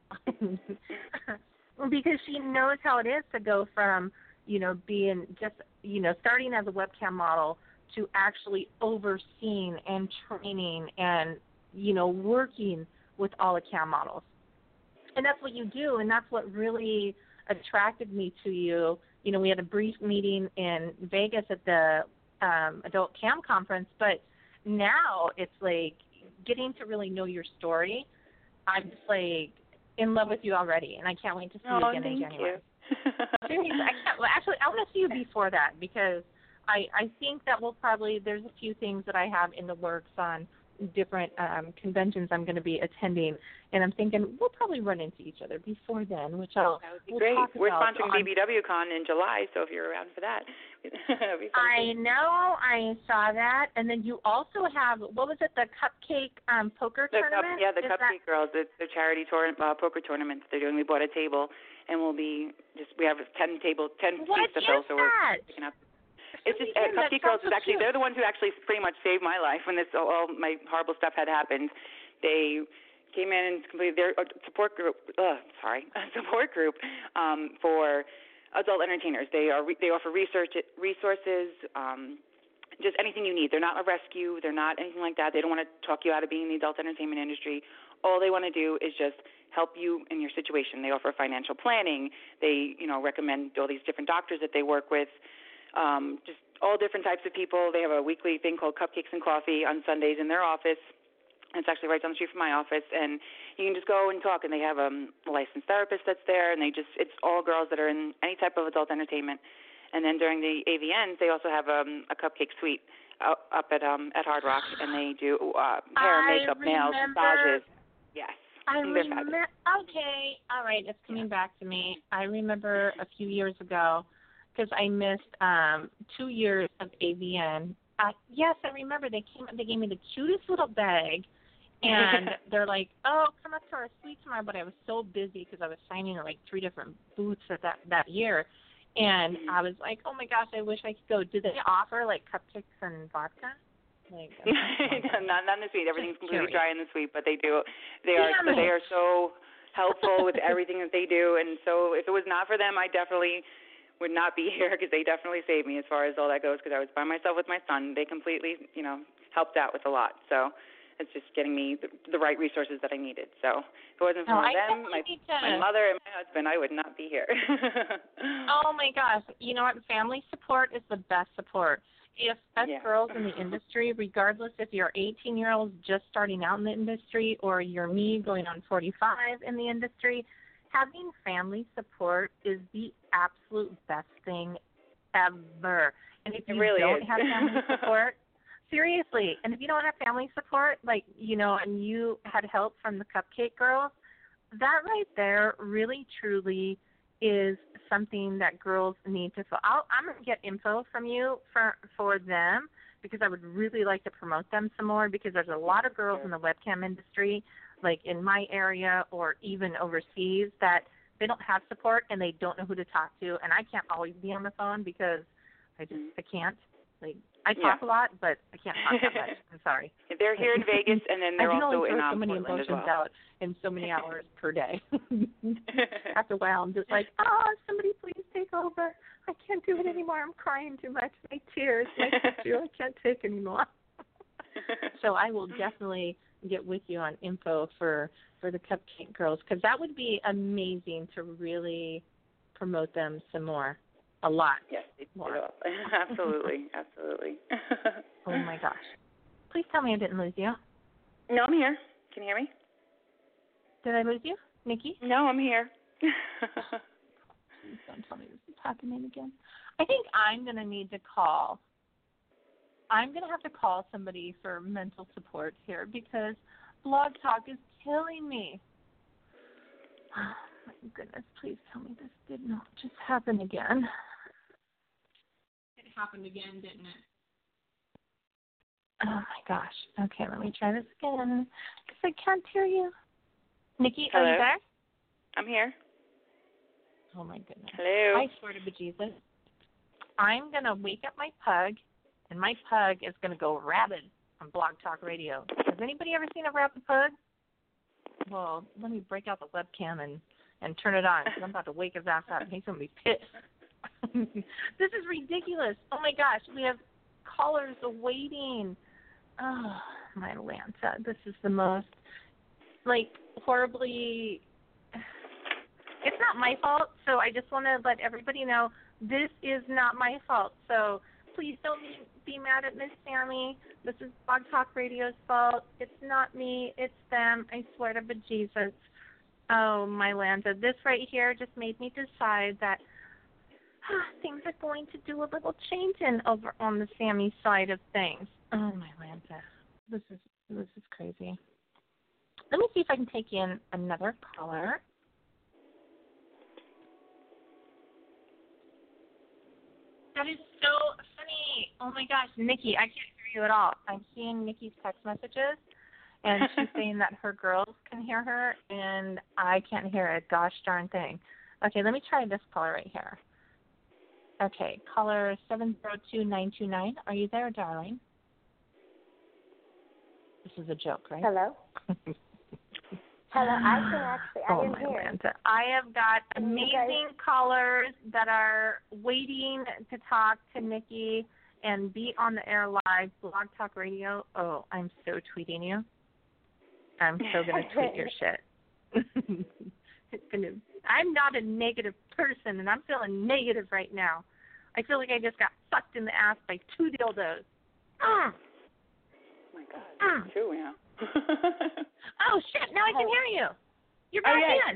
Because she knows how it is to go from, you know, being just, you know, starting as a webcam model to actually overseeing and training and, you know, working with all the cam models. And that's what you do, and that's what really attracted me to you. You know, we had a brief meeting in Vegas at the um, Adult Cam Conference, but now it's like getting to really know your story. I'm just like in love with you already, and I can't wait to see oh, you again thank in January. You. Seriously, I can't. Well, actually, I want to see you before that because I, I think that we'll probably, there's a few things that I have in the works on different um, conventions I'm going to be attending, and I'm thinking we'll probably run into each other before then, which I'll That would be we'll great. talk We're about. sponsoring So B B W Con in July, so if you're around for that, that'd be fun. I know, I saw that, and then you also have, what was it, the Cupcake um, Poker the Tournament? Cup, yeah, the Is Cupcake that... Girls, it's the charity tour, uh, poker tournament that they're doing. We bought a table, and we'll be just, we have ten table, ten What seats to is fill, so that? we're picking up. It's just uh, Cupcake Girls is actually, they're the ones who actually pretty much saved my life when this all, all my horrible stuff had happened. They came in and completed their uh, support group, uh, sorry, support group um, for adult entertainers. They are they offer research resources, um, just anything you need. They're not a rescue. They're not anything like that. They don't want to talk you out of being in the adult entertainment industry. All they want to do is just help you in your situation. They offer financial planning. They, you know, recommend all these different doctors that they work with. Um, just all different types of people. They have a weekly thing called Cupcakes and Coffee on Sundays in their office. It's actually right down the street from my office, and you can just go and talk. And they have um, a licensed therapist that's there, and they just—it's all girls that are in any type of adult entertainment. And then during the A V Ns, they also have um, a cupcake suite up, up at um, at Hard Rock, and they do uh, hair, I makeup, remember, nails, massages. Yes, I they're remember. Okay, all right, it's coming yeah. back to me. I remember a few years ago. Because I missed um, two years of A V N. Uh, yes, I remember they came. They gave me the cutest little bag, And they're like, oh, come up to our suite tomorrow. But I was so busy because I was signing at like three different booths at that, that year. And I was like, oh, my gosh, I wish I could go. Do they offer, like, cupcakes and vodka? Like, not, not in the suite. Everything's Just completely curious. dry in the suite, but they do. They are Damn they it. are so helpful with everything that they do. And so if it was not for them, I definitely would not be here because they definitely saved me as far as all that goes because I was by myself with my son. They completely, you know, helped out with a lot. So it's just getting me the, the right resources that I needed. So if it wasn't for Oh, I them, my, definitely need to- my mother and my husband, I would not be here. Oh, my gosh. You know what? Family support is the best support. If us Yeah. girls in the industry, regardless if you're eighteen-year-olds just starting out in the industry or you're me going on forty-five in the industry, having family support is the absolute best thing ever. And if It you really don't is. have family support, seriously, and if you don't have family support, like, you know, and you had help from the Cupcake Girls, that right there really, truly is something that girls need to feel. I'll, I'm going to get info from you for for them because I would really like to promote them some more because there's a lot of girls in the webcam industry, like in my area or even overseas, that they don't have support and they don't know who to talk to. And I can't always be on the phone because I just I can't. Like I talk Yeah. a lot, but I can't talk that much. I'm sorry. They're here in Vegas, and then they're I can also only in throw um, so many Portland as emotions well. out in so many hours per day. After a while, I'm just like, oh, somebody please take over. I can't do it anymore. I'm crying too much. My tears, my tissue, I can't take anymore. So I will definitely get with you on info for, for the Cupcake Girls because that would be amazing to really promote them some more. A lot. Yes, they more. do. Absolutely, absolutely. Oh, my gosh. Please tell me I didn't lose you. No, I'm here. Can you hear me? Did I lose you, Nikki? No, I'm here. Please don't tell me this is happening again. I think I'm going to need to call. I'm going to have to call somebody for mental support here because Blog Talk is killing me. Oh, my goodness. Please tell me this did not just happen again. It happened again, didn't it? Oh, my gosh. Okay, let me try this again because I can't hear you. Nikki, Hello? are you there? I'm here. Oh, my goodness. Hello. I swear to bejesus, I'm going to wake up my pug, and my pug is going to go rabid on Blog Talk Radio. Has anybody ever seen a rabid pug? Well, let me break out the webcam and, and turn it on because I'm about to wake his ass up. He's going to be pissed. This is ridiculous. Oh, my gosh. We have callers awaiting. Oh, my Lanta. This is the most, like, horribly... It's not my fault, so I just want to let everybody know this is not my fault. So please don't be, be mad at Miss Sammy. This is Blog Talk Radio's fault. It's not me. It's them. I swear to bejesus. Oh, my Lanta. This right here just made me decide that ah, things are going to do a little changing over on the Sammy side of things. Oh, my Lanta. This is, this is crazy. Let me see if I can take in another caller. That is so funny. Oh, my gosh. Nikki, I can't hear you at all. I'm seeing Nikki's text messages, and she's saying that her girls can hear her, and I can't hear a gosh darn thing. Okay, let me try this caller right here. Okay, caller seven zero two nine two nine. Are you there, darling? This is a joke, right? Hello? Hello, I can actually, I oh, am my here. Lanta. I have got amazing callers that are waiting to talk to Nikki and be on the air live, Blog Talk Radio. Oh, I'm so tweeting you. I'm so going to tweet your shit. It's gonna. I'm not a negative person, and I'm feeling negative right now. I feel like I just got sucked in the ass by two dildos. Mm. Oh, my God. Mm. True, yeah. Oh, shit, now I can hear you. You're back oh, yeah. in.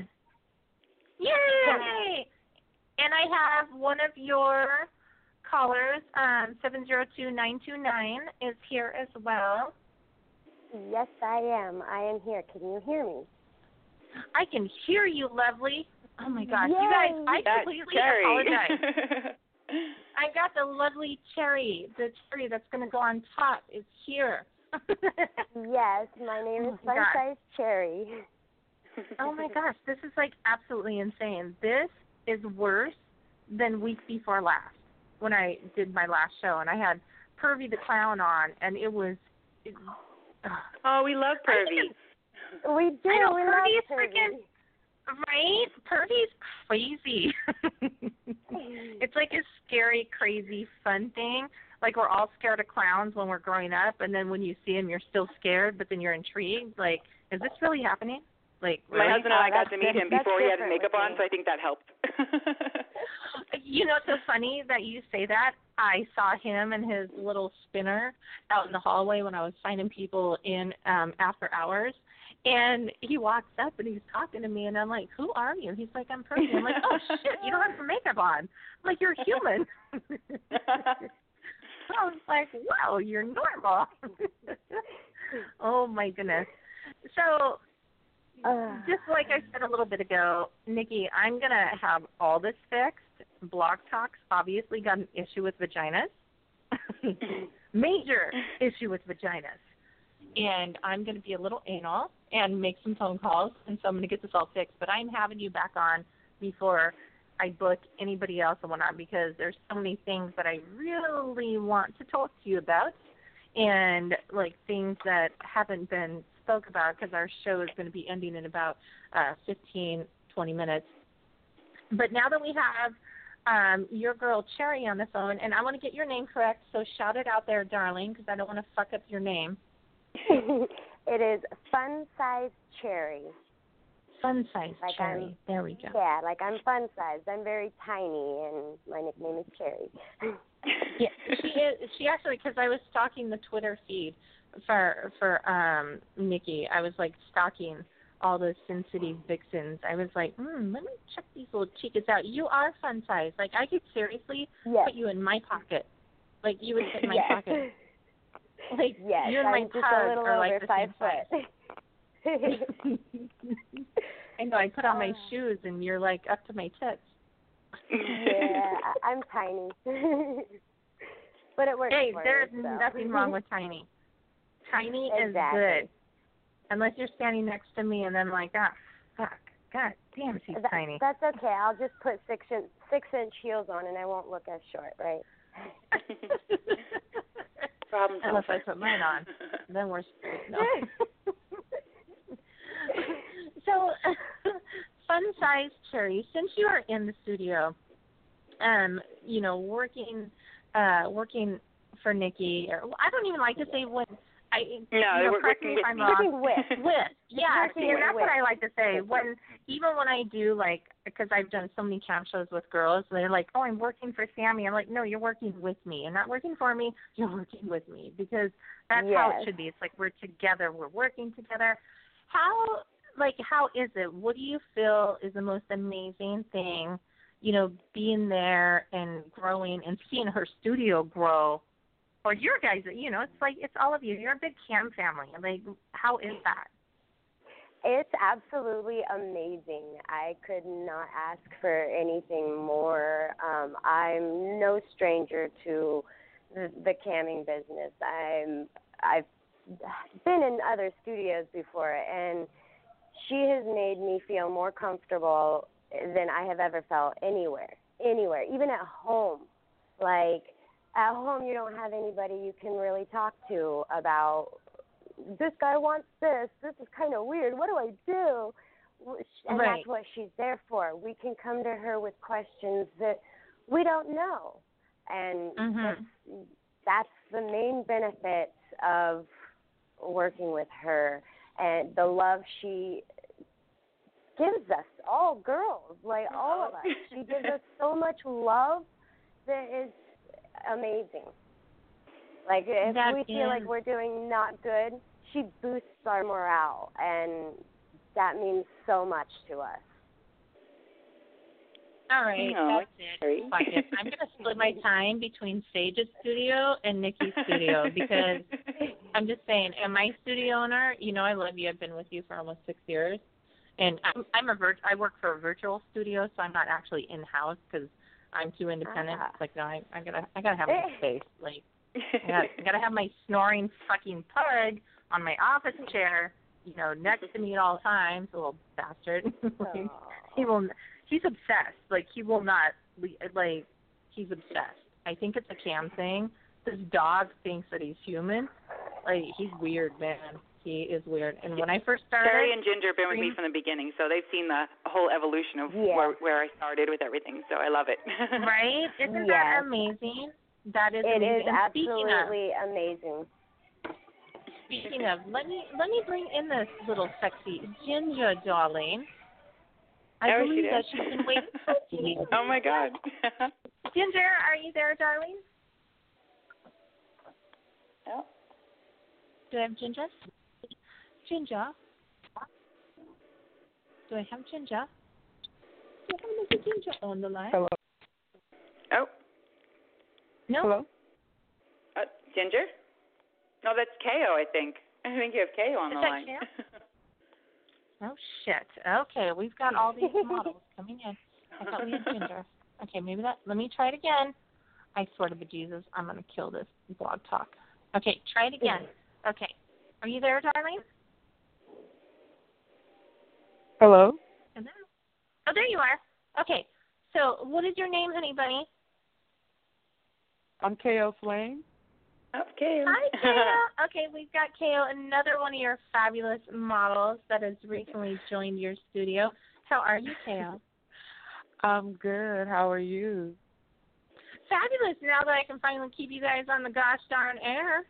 Yay! And I have one of your callers, um, seven zero two nine two nine, is here as well. Yes, I am. I am here. Can you hear me? I can hear you, lovely. Oh, my gosh. Yay. You guys, I That's completely Cherry. apologize. I got the lovely cherry. The cherry that's going to go on top is here. Yes, my name is Oh, Fun God. Size Cherry. Oh my gosh, this is like absolutely insane. This is worse than week before last when I did my last show, and I had Pervy the Clown on, and it was. It, uh, Oh, we love Pervy. We do. I know, we Pervy's love Pervy. freaking right. Pervy's crazy. It's like a scary, crazy, fun thing. Like we're all scared of clowns when we're growing up, and then when you see them, you're still scared, but then you're intrigued. Like, is this really happening? Like, really? My husband and I Oh, got to meet that's- him that's before he had his different makeup with on, me. so I think that helped. You know, it's so funny that you say that. I saw him and his little spinner out in the hallway when I was signing people in um, after hours. And he walks up and he's talking to me, and I'm like, who are you? He's like, I'm Percy. I'm like, oh, shit, you don't have your makeup on. I'm like, you're human. I was like, wow, you're normal. Oh, my goodness. So Uh, just like I said a little bit ago, Nikki, I'm going to have all this fixed. Blog Talk's obviously got an issue with vaginas. Major issue with vaginas. And I'm going to be a little anal and make some phone calls, and so I'm going to get this all fixed. But I'm having you back on before I book anybody else and whatnot, because there's so many things that I really want to talk to you about, and like things that haven't been spoke about, because our show is going to be ending in about uh, fifteen, twenty minutes. But now that we have um, your girl Cherry on the phone, and I want to get your name correct, so shout it out there, darling, because I don't want to fuck up your name. It is Fun Size Cherry. Fun Size Like Cherry. I'm- There we go. Yeah, like I'm fun sized. I'm very tiny, and my nickname is Cherry. Yeah, she is. She actually, because I was stalking the Twitter feed for for um Nikki. I was like stalking all the Sin City vixens. I was like, hmm, let me check these little chicas out. You are fun size. Like I could seriously Yes. put you in my pocket. Like you would fit in my yes. pocket. Like Yes, you and I'm my just pug a little are over like the five same size. foot. I know. I put on my Oh. shoes and you're like up to my tits. Yeah, I- I'm tiny. But it works Hey, for there's me, so. nothing wrong with tiny. Tiny Exactly. is good. Unless you're standing next to me and then like, ah, fuck, god damn, she's That- tiny. That's okay. I'll just put six inch six inch heels on, and I won't look as short, right? Problem Unless I solved. put mine on, then we're screwed. No. So, Fun Size Cherry, since you are in the studio, um, you know, working, uh, working for Nikki, or I don't even like to say when. I, No, you know, we're correct working me if with I'm me. wrong. Working with. With, yeah, Working see, and that's with. what I like to say. When even when I do like, because I've done so many camp shows with girls, they're like, "Oh, I'm working for Sammy." I'm like, "No, you're working with me. You're not working for me. You're working with me because that's how Yes. it should be. It's like we're together. We're working together." How like how is it? What do you feel is the most amazing thing? You know, being there and growing and seeing her studio grow. Or your guys, you know, it's like it's all of you. You're a big Cam family. Like, how is that? It's absolutely amazing. I could not ask for anything more. Um, I'm no stranger to the, the camming business. I'm I've been in other studios before, and she has made me feel more comfortable than I have ever felt anywhere, anywhere, even at home. Like, at home, you don't have anybody you can really talk to about, this guy wants this, this is kind of weird, what do I do? And Right. that's what she's there for. We can come to her with questions that we don't know. And Mhm. that's, that's the main benefit of working with her, and the love she gives us, all girls, like all of us. She gives us so much love that is amazing. Like, if That we feel like is- we're doing not good, she boosts our morale, and that means so much to us. All right, No, that's it. sorry. Fuck it. I'm going to split my time between Sage's studio and Nikki's studio because I'm just saying, am I studio owner? You know I love you. I've been with you for almost six years. And I'm, I'm a virt- I work for a virtual studio, so I'm not actually in-house because I'm too independent. Ah. It's like, no, I, I gotta, I gotta have my space. Like, I got, I got to have my snoring fucking pug on my office chair, you know, next to me at all times. Little bastard. like, he will. He's obsessed. Like he will not. Like he's obsessed. I think it's a cam thing. This dog thinks that he's human. Like he's weird, man. He is weird. And when I first started, Terry and Ginger have been with me from the beginning, so they've seen the whole evolution of yeah. where where I started with everything. So I love it. Right? Isn't yes. that amazing? That is it amazing. is absolutely of, amazing. Speaking of, let me let me bring in this little sexy Ginger, darling. I oh, believe she that she's been waiting for you. Oh my God. Ginger, are you there, darling? Oh. Do I have Ginger? Ginger? Do I have Ginger? Do I have Mister Ginger on the line? Hello. Oh. No. Hello. Uh, Ginger? No, that's K O, I think. I think you have K O on Is the that line. K O? Oh, shit. Okay, we've got all these models coming in. I thought we had Ginger. Okay, maybe that. Let me try it again. I swear to bejesus, I'm going to kill this blog talk. Okay, try it again. Okay. Are you there, darling? Hello. Hello. Oh, there you are. Okay. So, what is your name, honey bunny? I'm K O Flame. Oh, K O. Hi, K O. Okay, we've got K O, another one of your fabulous models that has recently joined your studio. How are you, K O? I'm good. How are you? Fabulous. Now that I can finally keep you guys on the gosh darn air.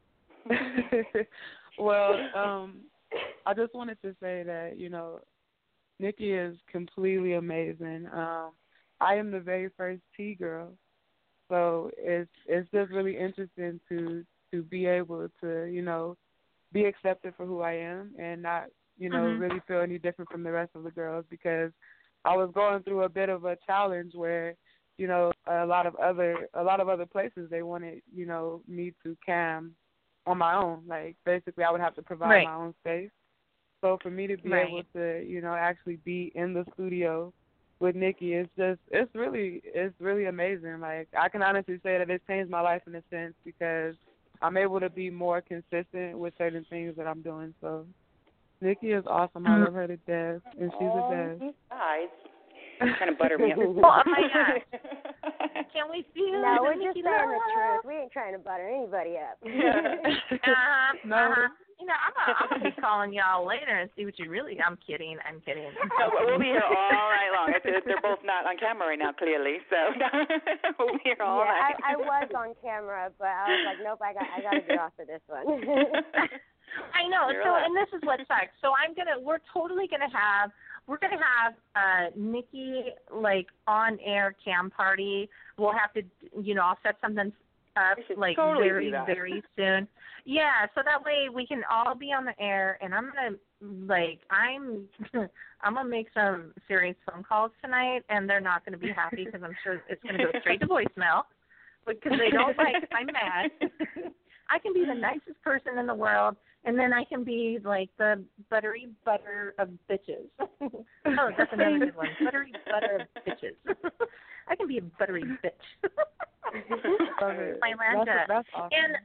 Well, um, I just wanted to say that, you know, Nikki is completely amazing. Um, I am the very first T girl, so it's it's just really interesting to to be able to, you know, be accepted for who I am and not, you know, Mm-hmm. really feel any different from the rest of the girls, because I was going through a bit of a challenge where, you know, a lot of other a lot of other places they wanted, you know, me to cam on my own. Like basically I would have to provide right. my own space. So for me to be right. able to, you know, actually be in the studio with Nikki, it's just it's really it's really amazing. Like I can honestly say that it's changed my life in a sense, because I'm able to be more consistent with certain things that I'm doing. So Nikki is awesome. Mm-hmm. I love her to death, and she's oh, the best. Guys, kind of butter me up. Oh my gosh! Can we feel? No, we're Nikki just saying love? the truth. We ain't trying to butter anybody up. uh-huh, No. uh-huh. You know, I'm gonna, I'm gonna be calling y'all later and see what you really. I'm kidding. I'm kidding. No, we'll be here all night long. They're both not on camera right now, clearly. So we'll be here all yeah, night. I, I was on camera, but I was like, nope, I got I got to get off of this one. I know. You're so, allowed. and this is what sucks. So I'm gonna. We're totally gonna have. We're gonna have uh Nikki like on air cam party. We'll have to, you know, I'll set something up like totally very very soon. Yeah, so that way we can all be on the air, and I'm gonna like I'm I'm gonna make some serious phone calls tonight, and they're not gonna be happy because I'm sure it's gonna go straight to voicemail because they don't like if I'm mad. I can be the nicest person in the world, and then I can be like the buttery butter of bitches. Oh, that's another good one. Buttery butter of bitches. I can be a buttery bitch. My That's, that's awesome. And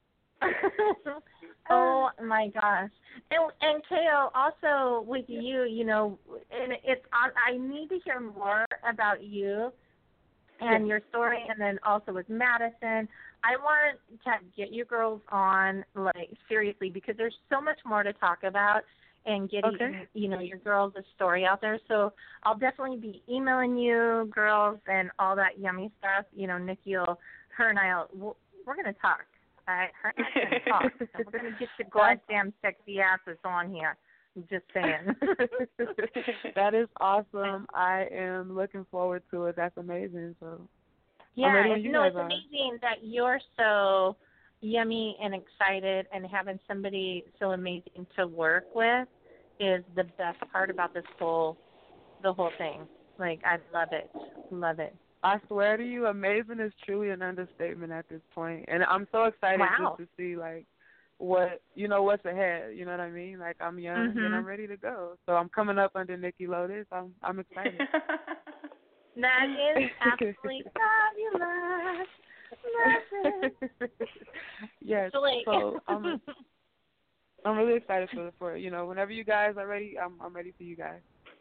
oh my gosh! And and K O, also with you, you know, and it's I need to hear more about you and your story, and then also with Madison. I want to get you girls on, like, seriously, because there's so much more to talk about and getting, okay. you know, your girls' story out there. So I'll definitely be emailing you, girls, and all that yummy stuff. You know, Nikki will, her and I, will, we're going to talk. All right? Her and I are going to talk. And we're going to get your goddamn sexy asses on here. I'm just saying. That is awesome. I am looking forward to it. That's amazing. So. Yeah, you no, it's are. amazing that you're so yummy and excited, and having somebody so amazing to work with is the best part about this whole, the whole thing. Like, I love it, love it. I swear to you, amazing is truly an understatement at this point, and I'm so excited Wow. just to see like what you know what's ahead. You know what I mean? Like I'm young Mm-hmm. and I'm ready to go. So I'm coming up under Nikki Lotus. I'm I'm excited. That is absolutely fabulous. Yes. So, like, so I'm, I'm really excited for for you know whenever you guys are ready, I'm I'm ready for you guys.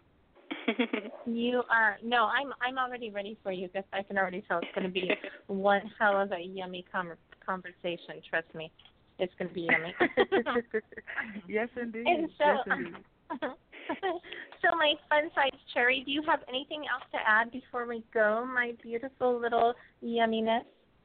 You are no, I'm I'm already ready for you because I can already tell it's going to be one hell of a yummy com- conversation. Trust me, it's going to be yummy. Yes, indeed. And so, yes, indeed. so my fun-sized cherry, do you have anything else to add before we go, my beautiful little yumminess?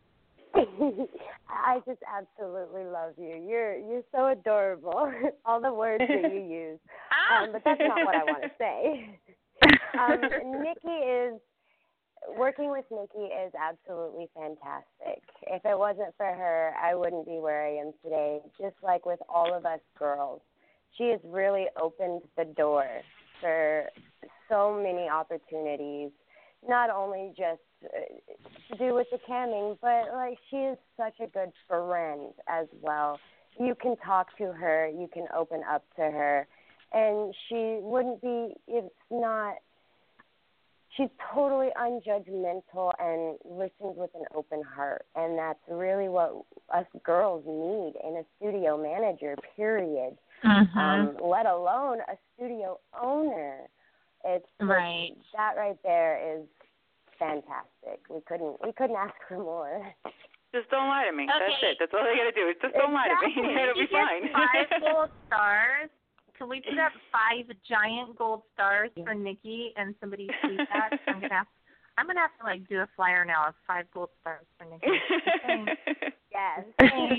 I just absolutely love you. You're you're so adorable. All the words that you use, um, but that's not what I want to say. Um, Nikki is working with Nikki is absolutely fantastic. If it wasn't for her, I wouldn't be where I am today. Just like with all of us girls, she has really opened the door for so many opportunities. Not only just to do with the camming, but like she is such a good friend as well. You can talk to her, you can open up to her, and she wouldn't be, it's not, she's totally unjudgmental and listens with an open heart, and that's really what us girls need in a studio manager, period, mm-hmm. um, let alone a studio owner. It's right. It's, that right there is fantastic. We couldn't we couldn't ask for more. Just don't lie to me. Okay. That's it. That's all you got to do. Is just don't exactly. lie to me. It'll be fine. Five gold stars. Can we put up five giant gold stars for Nikki and somebody tweet that? I'm gonna have I'm gonna have to like do a flyer now of five gold stars for Nikki. Yes.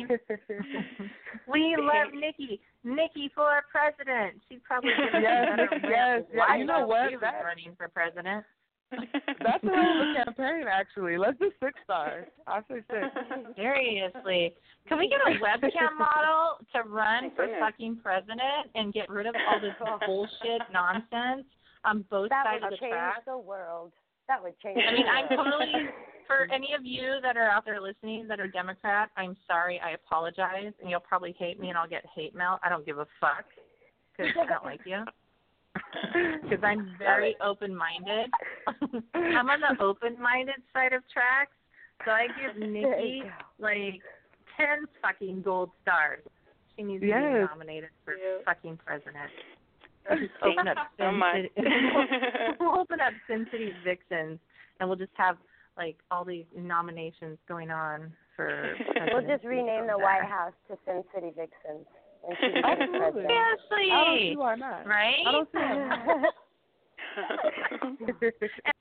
We love Nikki. Nikki for president. She'd probably give us yes, a better yes, yes. Why You know what? She was That, running for president. That's a hell of a campaign, actually. Let's do six stars. I'll say six. Seriously. Can we get a webcam model to run for goodness. fucking president and get rid of all this bullshit nonsense on both that sides would of the change track? the world. That would change I mean, the I'm world. totally, for any of you that are out there listening that are Democrat, I'm sorry, I apologize, and you'll probably hate me and I'll get hate mail. I don't give a fuck because I don't like you. Because I'm very open-minded. I'm on the open-minded side of tracks, so I give Nikki like ten fucking gold stars. She needs yes. to be nominated for yeah. fucking president. We'll just open up so Sin much. City. we'll, we'll open up Sin City Vixens, and we'll just have like all these nominations going on for president. We'll just rename the White House to Sin City Vixens. And she becomes president. Seriously. I don't see why not. Right? I don't see why not.